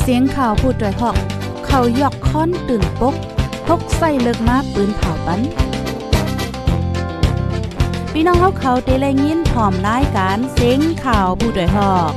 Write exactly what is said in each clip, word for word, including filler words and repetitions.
เสียงข่าวผู้ด้วยหอกเขายอกค้อนตื่นปกพกใส่เลิกมาปืนเผาปันพี่น้องเขาเขาเตะแลยินพร้อมรายการเสียงข่าวผู้ด้วยหอก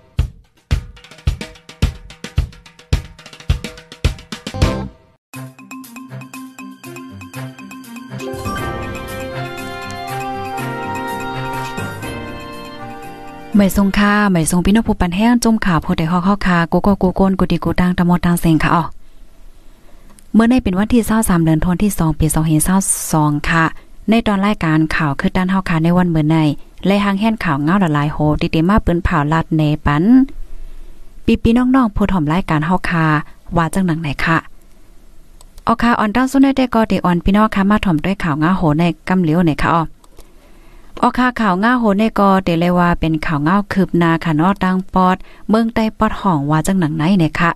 ไม่ทรงค่าไม่ทรงพี่น้องผู้ปันแห้งจมข่าวผู้ใดฮอกฮอกคากูก็กูโกนกูดีกูตังตะมดตังเซงค่ะอ๋อเมื่อในเป็นวันที่ยี่สิบสามเดือนธันวาคมที่สองปีสองพันยี่สิบสองค่ะในตอนรายการข่าวคือด้านเฮาค่ะในวันเมื่อในและหางแห่นข่าวเงาละลายโหติเตมาปืนเผาลัดเนปันปีปีน้องๆผู้ถ่อมรายการเฮาค่ะว่าจังหนังไหนค่ะออค่ะออนตั้งสุดได้ก็ติออนพี่น้องค่ะมาถ่อมด้วยข่าวเงาโหในกำเหลียวไหนค่ะอ๋อออค่ะข่าวง่าโหในกอเตเลยว่าเป็นข่าวง่าคืบหน้าค่ะเนาะดังปอดเมืองใต้ปอดห้องว่าจังหนังไหนเนี่ยค่ะ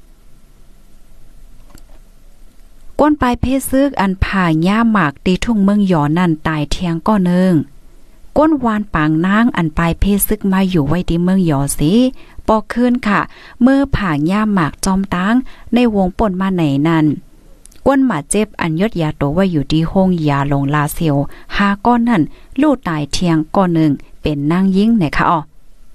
ก้นปลายเพศซึกอันผ่าย่าหมากตีทุ่งเมืองหยอนั่นตายเทียงก้อนึงก้นวานปางนางอันปลายเพศซึกมาอยู่ไว้ที่เมืองหยอสิปอคืนค่ะเมื่อผ่าย่าหมากจอมตางในวงป่นมาไหนนั่นก้นหมาเจ็บอันยศยาโตว่าอยู่ที่ห้องยาลงลาเซียวหาก้อนนั่นลูกตายเทียงก้อนหนึ่งเป็นนางยิ่งไหนคะอ๋อ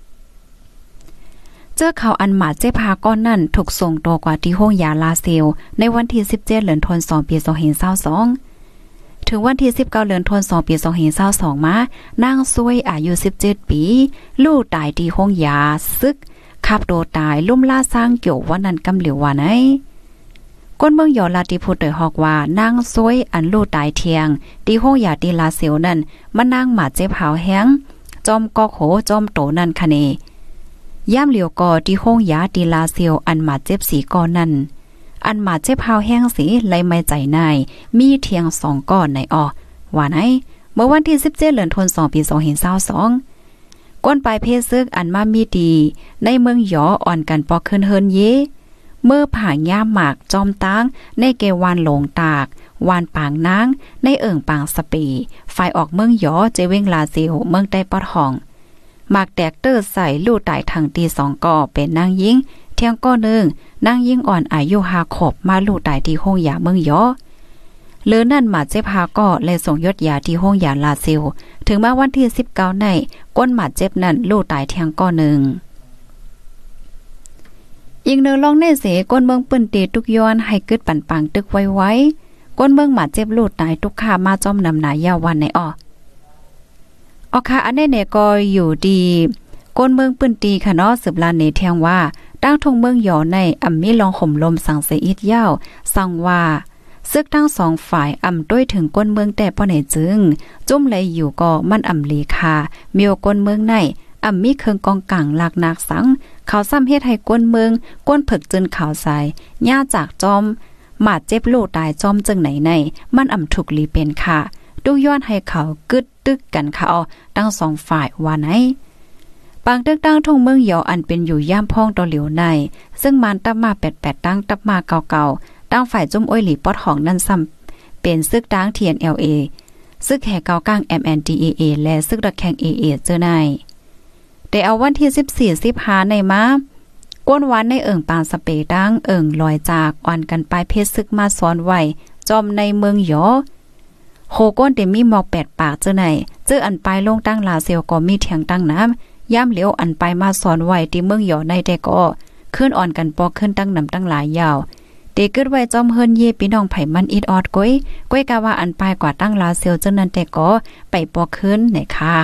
เจ้าเขาอันหมาเจ็บหาก้อนนั่นถูกส่งตัวกว่าที่ห้องยาลาเซียวในวันที่สิบเจ็ดเดือนธันวาคมปีสองพันยี่สิบสองถึงวันที่สิบเก้าเดือนธันวาคมปีสองพันยี่สิบสองมานางซวยอายุสิบเจ็ดปีลูกตายที่ห้องยาซึกขับโดตายลุ่มล่าสร้างเกี่ยววันนั้นกำเหลียวว่าไหนก้นเมืองยอลาติพูดโดยฮอกว่านางซวยอันลูกตายเทียงตีห้องยาตีลาเซียวนั่นมันนางหมาเจ็บหาวแห้งจอมกอกโหจอมโตนั่นคะเนย่ามเหลียวกอตีห้องยาตีลาเซียวอันหมาเจ็บสีก้อนนั่นอันหมาเจ็บหาวแห้งสีไหลไม่ใจนายมีเทียงสองก้อนในออว่าไหนเมื่อวันที่สิบเจ็ดเดือนธันวาคมปีสองพันยี่สิบสองก้นปลายเพศซึกอันมามีดีในเมืองยออ่อนกันปอขึ้นเฮินเยเมื่อผ่าย่ามหมากจอมตางในเกวานหลงตากวานปางนางในเอิ่งปางสปีฝ่ายออกเมืองยอเจเวงลาเซียวเมืองใต้ปอดห้องหมากแตกเตอร์ใส่ลู่ตายทางตีสองก่อเป็นนางยิงเที่ยงก้อนึงนางยิงอ่อนอายุห้าขวบมาลู่ตายที่ห้องยาเมืองยอเลือนั่นหมาเจ็บหาก่อเลยส่งยศยาที่ห้องยาลาเซียวถึงมาวันที่สิบเก้าในก้นหมาเจ็บนั่นลู่ตายเที่ยงก้อนึงอีกเนื้อลองในเสก้นเมืองปืนตีทุกย้อนให้กึดปั่นปังตึกไว้ไว้ก้นเมืองหมาเจ็บลูดตายทุกขามาจอมนำหนายาวันในอ้อออค่ะอันนี้เนี่ยก็อยู่ดีก้นเมืองปืนตีค่ะเนาะสืบลานเนเทียงว่าตั้งทงเมืองหยอในอ่ำมีลองห่มลมสั่งเสียอิดยาวสั่งว่าซึกทั้งสองฝ่ายอ่ำด้วยถึงก้นเมืองแต่ป้อไหนจึงจุ่มเลยอยู่ก็มันอ่ำลีคามีก้นเมืองในอ่ำมีเครื่องกองกังหลักนักสังเขาซ้ำเฮ็ดให้ก้นเมืองก้นผึกจึนข่าวใส่ย่าจากจอมหมาดเจ็บลูกตายจอมจึงไหนในมันอ่ำถูกลีเป็นค่ะดูย้อนให้เขากึดตึกกันค่ะอ๋อทั้งสองฝ่ายว่าไหนปางตึกตั้งทงเมืองเหยาอันเป็นอยู่ย่ามพ้องต่อเหลียวในซึ่งมันตับมาแปดแปดตั้งตับมาเก่าๆตั้งฝ่ายจุ่มอ้อยหลีปอดห้องนั่นซ้ำเป็นซึกตั้ง ที เอ็น แอล เอ ซึกแห่เก่าก้าง เอ็ม แอน ดี เอ เอ และซึกระแข่ง เอ เอ เจอในแต่เอาวันที่สิบสี่ สิบห้าในมาก้นวันในเอิ่งปางสเปดังเอิ่งลอยจากอ่อนกันปลายเพชรซึกมาซ้อนไว้จอมในเมืองหยอโหก้นเต็มมีหมอกแปดปากเจอไหนเจออันปลายลงตั้งลาเซียวก็มีเถียงตั้งน้ำย่ำเหลียวอันปลายมาซ้อนไว้ที่เมืองหยอในแต่ก็ขึ้นอ่อนกันปอกขึ้นตั้งนำตั้งหลายยาวเตกึดไว้จอมเฮินเย่พี่น้องไผมันอิดออดก้อยก้อยกะว่าอันปลายกว่าตั้งลาเซียวเจอนั้นแต่ก็ไปปอกขึ้นไหนค่ะ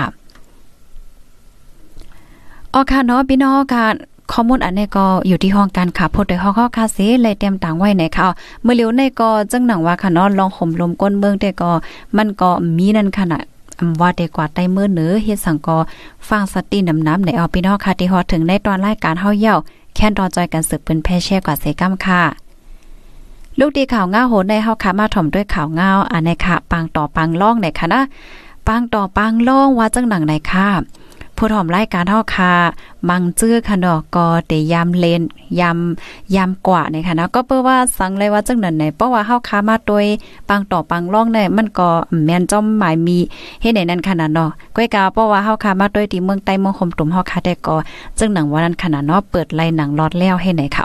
ออค่ะเนาะพี่น้องค่ะข้อมูลอันนี้ก็อยู่ที่ห้องการค่ะพดโดยฮอๆค่ะเสเลยเตรียมต่างไว้ในค่ะเมื่อเร็วในก็จังหนังว่าค่ะเนาะลองห่มลมก้นเมืองแต่ก็มันก็มีนั่นขนาดอำว่าได้กว่าใต้มือเหนือเฮ็ดสังก็ฟังสติน้ำน้ำในเอาพี่น้องค่ะที่ฮอดถึงในตอนรายการเฮาเย้าแค่นรอจอยกันสืบเป็นแพ่แช่กว่าเสกำค่ะลูกดีข่าวง่าโหในเฮาค่ะมาถ่อมด้วยข่าวง่าอันในค่ะปังต่อปังล่องในค่ะนะปังต่อปังล่องว่าจังหนังในค่ะผู้ถ่อมรายการเฮาค่ะมังจื้อค่ะเนาะก็ได้ยามเลนยามยามกว่านี่ค่ะนะก็เปิ้ว่าสังเลยว่าจังนั้นไหนเพราะว่าเฮาค่ะมาโดยปังต่อปังล่องเนี่ยมันก็แม่นจ้อมหมายมีเฮ็ดได้นั่นขนาดเนาะก้อยกาเพราะว่าเฮาค่ะมาโดยที่เมืองใต้เมืองคมตุ่มเฮาค่ะได้ก็จังหนังว่านั้นขนาดเนาะเปิดไล่หนังลอดแล้วให้ไหนค่ะอ๋อ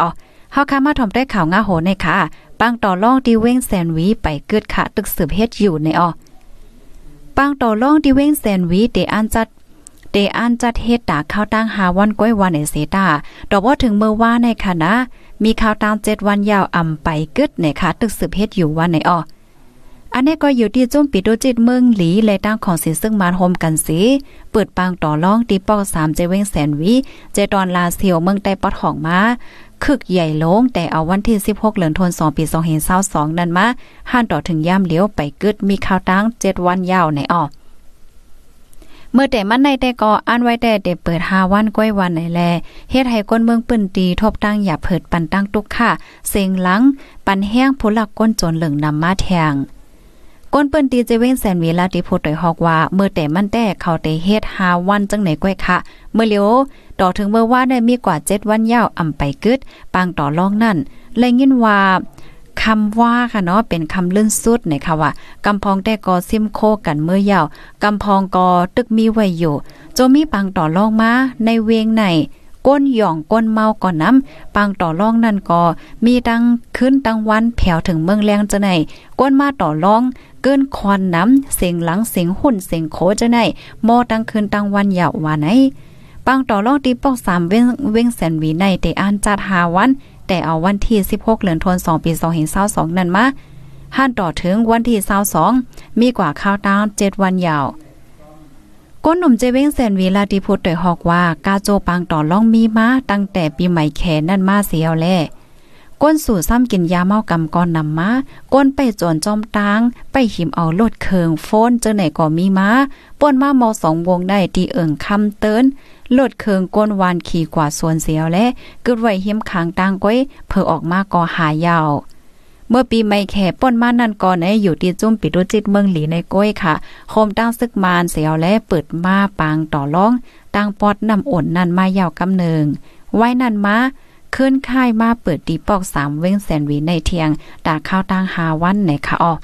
เฮาค่ะมาถ่อมได้ข่าวง่าโหในค่ะปังต่อรองที่เว้งแซนวีไปเกิดค่ะตึกสืบเฮ็ดอยู่ในออปังต่อรองที่เว้งแซนวีเตอันจัดเตอันจัดเฮ็ดตาข้าวตั้งหาวันก้อยวันในเสตาดอกว่าถึงเมื่อว่าในค่ะนะมีข่าวตามเจ็ดวันยาวอำไปกึดในค่ะตึกสืบเฮ็ดอยู่วันในอออันนี้ก็อยู่ที่จุ่มปิโดจิตเมืองหลีและตั้งของสิซึ่งมาโฮมกันสิเปิดปางต่อรองตีปอกสามเจเว้งแสนวีเจตอนลาเซียวเมืองใต้ปอดของมาคึกใหญ่โลงแต่เอาวันที่สิบหกเดือนธันวาคมปีสองพันยี่สิบสองนั้นมาห้านต่อถึงย่ำเลี้ยวไปกึดมีข่าวตั้งเจ็ดวันยาวในออกเมื่อแต่มันในแต่ก็อ่านไว้แต่เดเปิดห้าวันก้อยวันไหนแลเฮ็ดให้ก้นเมืองปื้นตีทบตั้งอย่าเผิดปันตั้งตุกค่ะเสียงหลังปันแห้งผู้หลักก้นจนเหลืองนำมาแทงก้นเปิ้นตีเจเว้งแสนวีลาที่พูดโดยฮอกว่าเมื่อแต่มันแต่เขาได้เฮ็ดห้าวันจังไหนก้อยค่ะเมื่อเลียวต่อถึงเมื่อว่าได้มีกว่าเจ็ดวันยาวอำไปกึดปางต่อรองนั่นเลยยินว่าคำว่าค่ะเนาะเป็นคำลื่นสุดในค่ะว่ากำพองแต่กอซิมโคกันเมื่อยาวกำพองกอตึกมีไว้อยู่โจมีปังต่อรองมาในเวงไหนก้นหย่องก้นเมาก่อนน้ำปังต่อรองนั่นก็มีดังขึ้นตั้งวันแผ่วถึงเมืองแรงจะไหนก้นมาต่อรองเกินคอนน้ำเสียงหลังเสียงหุ่นเสียงโคจะไหนมอตั้งคืนตั้งวันยาวว่าไหนปังต่อรองตีปอกสามเว้งเว้งแสนวีในแต่อ่านจัดหาวันแต่เอาวันที่สิบหกเดือนธันวาคมปีสองพันยี่สิบสองนั้นมาห้านต่อถึงวันที่ยี่สิบสองมีกว่าข่าวตามเจ็ดวันยาวก้นหนุ่มเจเว้งแสนวีลาติพูดโดยฮอกว่ากาโจปังต่อล่องมีมาตั้งแต่ปีใหม่แขนนั่นมาเสียวแลก้นสู่ซ้ำกินยาเมากำก่อนนำมาก้นไปโจรจอมตางไปหิมเอาโลดเคิงโฟนเจอไหนก็มีมาป่นมามอสองวงได้ตีเอิ่งคำเติ้นโลดเคิงก้นวานขี่กว่าส่วนเสียวและกึดไว้หิมขางตางก้อยเพื่อออกมาก่อหายาวเมื่อปีไม่แข่ป่นมานั่นก่อนในอยู่ที่จุ่มปิดุจิตเมืองหลีในก้อยค่ะโคมตั้งซึกมานเสียวและเปิดมาปางต่อร้องตั้งปอดนำอ่นนั่นมายาวกำเนิงไว้นั่นมาขึ้นค่ายมาเปิดตีปอกสามเว้งแสนวีในเทียงตาข้าวตั้งหาวันในค่ะออ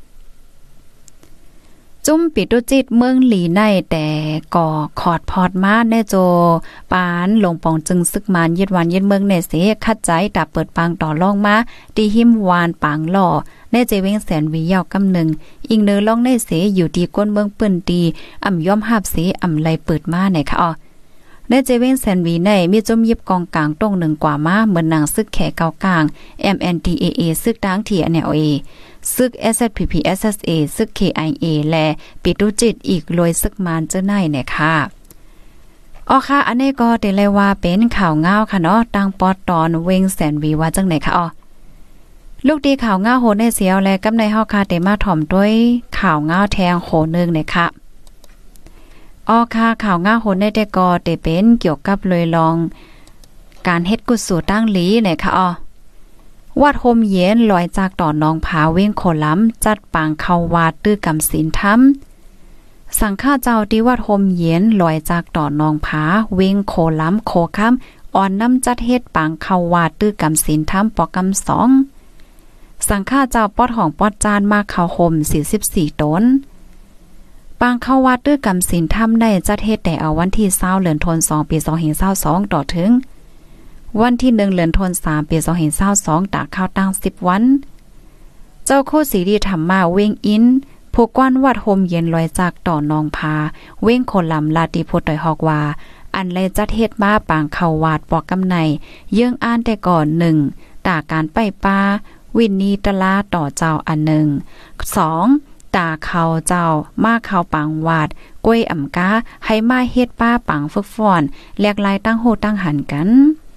จุ่มปิดุจิตเมืองหลีในแต่ก่อขอดพอดมาแน่โจปานลงปองจึงซึกมานยึดวันยึดเมืองในเสคัดใจตาเปิดปางต่อรองมาตีหิมวานปางหล่อในเจเว้งแสนวียาวกำหนึ่งอิงเนอล่องในเสอยู่ดีก้นเมืองปื้นตีอ่ำย่อมหาบเสอ่ำไลเปิดมาในค่ะอ๋อในเจเว้งแสนวีในมีจมยิบกองกลางตรงหนึ่งกว่ามาเหมือนนางซึกแขเกากลาง เอ็ม เอ็น ที เอ เอ ซึกดัง ที เอ็น แอล เอ ซึก เอส เอส พี พี เอส เอส เอ ซึก เค ไอ เอ และปิตุจิตอีกลอยซึกมานเจ้าไหนเนี่ยค่ะอ๋อค่ะอันนี้ก็ได้เลยว่าเป็นข่าวง่าวค่ะเนาะตั้งปอดตอนเว้งแสนวีว่าจังไหนค่ะอ๋อลูกดีข่าวง่าวโหในเสียวและกำในเฮาค่ะได้มาถ่อมด้วยข่าวง่าวแทงโหนึงเนี่ยค่ะอ๋อค่ะข่าวง่าวโหในแต่ก็ได้เป็นเกี่ยวกับเลยลองการเฮ็ดกุศลตั้งหลีเนี่ยค่ะอ๋อวัดโฮมเย็นลอยจากต่อน้องผาเว้งโคล้ำจัดปางเข้าวาดตื้อกำศีลธรรมสังฆาเจ้าที่วัดโฮมเย็นลอยจากต่อน้องผาเว้งโคล้ำโคค้ำอ่อนน้ำจัดเฮ็ดปางเข้าวาดตื้อกำศีลธรรมปอกำสองสังฆาเจ้าปอดห้องปอดจานมาเข้าห่มสี่สิบสี่ตนปางเข้าวาดตื้อกำศีลธรรมได้จัดเฮ็ดแต่เอาวันที่ยี่สิบเดือนธันวาคมปีสองพันยี่สิบสองต่อถึงวันที่หนึ่งเดือนธันวาคมปีสองพันยี่สิบสองตากข้าวตั้งสิบวันเจ้าโคสีดีธรรมาเว้งอินผู้กว้านวัดโฮมเย็นลอยจากต่อนองพาเว้งโคลำลาติโพดดอยฮอกว่าอันเลยจัดเฮ็ดมาปางเข้าวาดปอกกำไนเยื่องอ่านแต่ก่อนหนึ่งตาการไปป้าวินนีตลาต่อเจ้าอันหนึ่งสองตาเขาเจ้ามาเขาปางวาดกล้วยอ่ำกาให้มาเฮ็ดป้าปางฝึกฝอนแลกลายตั้งโหตั้งหันกัน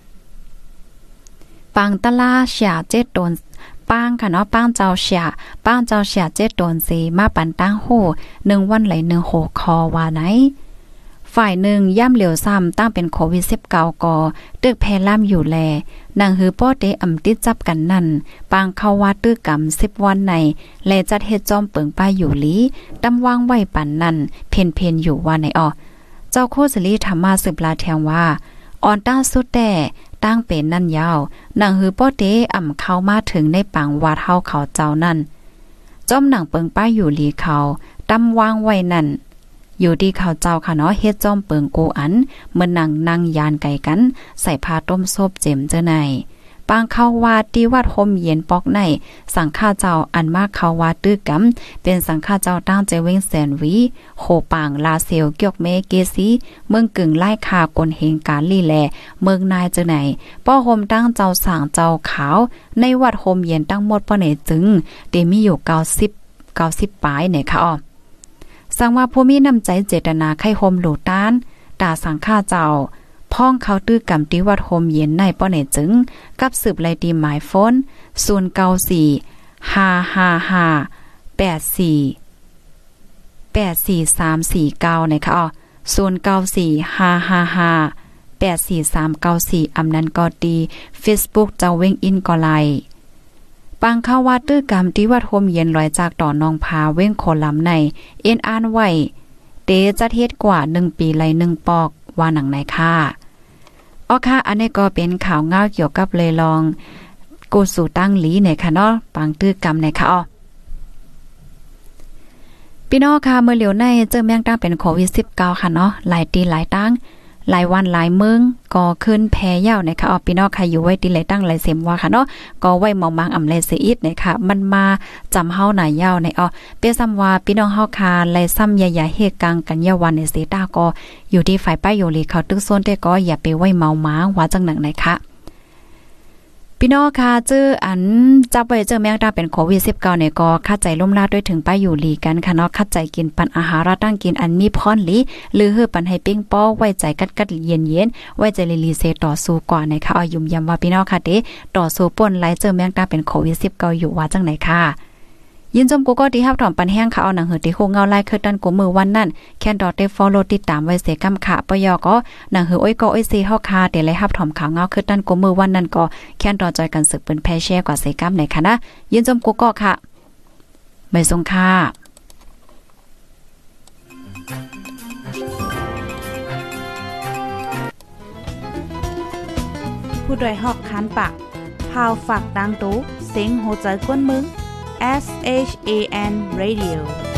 ปางตะลาเสียเจ็ดตนปางค่ะเนาะปางเจ้าเสียปางเจ้าเสียเจ็ดตนสีมาปันตั้งโหหนึ่งวันไหลหนึ่งโหคอว่าไหนฝ่ายหนึ่งย่ำเหลียวซ้ำตั้งเป็นโควิดสิบเก้าก่อตึกแพร่ำอยู่แลนางฮือป้อเตอำติดจับกันนั่นปางเข้าวัดตื้อกำสิบวันในแลจัดเฮ็ดจอมเปิงป้ายอยู่ลีตำวางไว้ปันนั่นเพนเพนอยู่ว่าไหนอ้อเจ้าโคสลีธรรมาสืบลาแทงว่าอ่อนต้าสุดแต่ตั้งเป็นนั่นยาวนางฮือป้อเตอ่ำเข้ามาถึงในปังวาดเฮาเขาเจ้านั่นจอมหนังเปิงป้ายอยู่ลีเขาตำวางไว้นั่นอยู่ดีเขาเจ้าค่ะเนาะเฮ็ดจอมเปิงโกอันเหมือนนั่งนั่งยานไก่กันใส่ผ้าต้มซบเจ็มเจ้าในปางเข้าว่าที่วัดโฮมเย็นปอกในสังฆาเจ้าอันมากเข้าว่าตื้อกำเป็นสังฆาเจ้าตั้งใจเว้งแสนวีโคปางลาเซลเกียกเมเกซีเมืองกึ่งไล่คากลเฮงการลีแลเมืองนายเจอไหนป้อโฮมตั้งเจ้าสางเจ้าขาวในวัดโฮมเย็นตั้งหมดป้อไหนจึงเดมีอยู่เก้าสิบ เก้าสิบปลายเนี่ยค่ะอ้อสังว่าผู้มีน้ำใจเจตนาไข้โฮมหลูต้านตาสังฆาเจ้าพ้องเขาตื้อกำที่วัดโฮมเย็นในป้อไหนจึงกับสืบไลดีหมายโฟนศูนย์ เก้า สี่ ห้า ห้า ห้า แปด สี่ แปด สี่ สาม สี่ เก้านะคะอ้อศูนย์ เก้า สี่ ห้า ห้า ห้า แปด สี่ สาม เก้า สี่ อำนั้นก็ดี Facebook เจ้าเว้งอินก็ไลปังเข้าว่าตื้อกรรมที่วัดโฮมเย็นลอยจากต่อนองพาเว้งโคลำในเอ็นอ่านไว้เตจะเทศกว่าหนึ่งปีไหลหนึ่งปอกว่าหนังไหนค่ะอ๋อค่ะอันนี้ก็เป็นข่าวเงาเกี่ยวกับเลยลองกูสู่ตั้งหลีเนี่ยค่ะเนาะปังตื้อกรรมเนี่ยค่ะอ๋อพี่น้องค่ะเมื่อเหลียวในเจอแมงตั้งเป็นโควิดสิบเก้าค่ะเนาะหลายตีหลายตั้งหลายวันหลายมื้อก็ขึ้นแพ้ยาวนะคะออพี่น้องค่ะอยู่ไว้ติไหลตั้งหลายเสมว่าค่ะเนาะก็ไว้มองมังอำเลเสียอีกนะคะมันมาจำเฮาหน่ายยาวในอ๋อเปียซ้ำว่าพี่น้องเฮาค่ะไหลซ้ำใหญ่ๆเฮกังกันยาวันในเสตาก็อยู่ที่ฝ่ายป้ายโยลีเขาตึกโซนแต่ก็อย่าไปไว้เมาหมาว่าจังหนังไหนค่ะพี่น้องค่ะจื้ออันจับไว้เจอแมงดาเป็นโควิดสิบเก้าเนี่ยก็คัดใจล่มลาดด้วยถึงป้ายอยู่ลีกันค่ะเนาะคัดใจกินปันอาหารตั้งกินอันมีพรหลีหรือเฮือปันให้ปิ้งป้อไว้ใจกัดกัดเย็นเย็นไว้ใจลีลีเซต่อสู้กว่านะคะเอายุ่มยำว่าพี่น้องค่ะเด้ต่อสู้ป่นไล่เจอแมงดาเป็นโควิดสิบเก้าอยู่ว่าจังไหนค่ะยินจมกูก็ดีฮับถอมปันแห้งค่ะเอาหนังหือที่โคเงาไล่คือดันกูมือวันนั้นแคนดอทได้ฟอลโลติดตามไว้เสกำค่ะปยอก็หนังหืออ้อยก็อ้อยซีเฮาคาเดี๋ยวไล่ฮับถอมข่าวเงาคือดันกูมือวันนั้นก็แคนดอทจอยกันสึกเปิ้นแพแชร์กว่าเสกำไหนค่ะนะยินจมกูก็ค่ะไม่ทรงค่ะผู้ดยหอกคันปากพาวฝากดังตู้เสียงโหใจกวนมึงS H A N Radio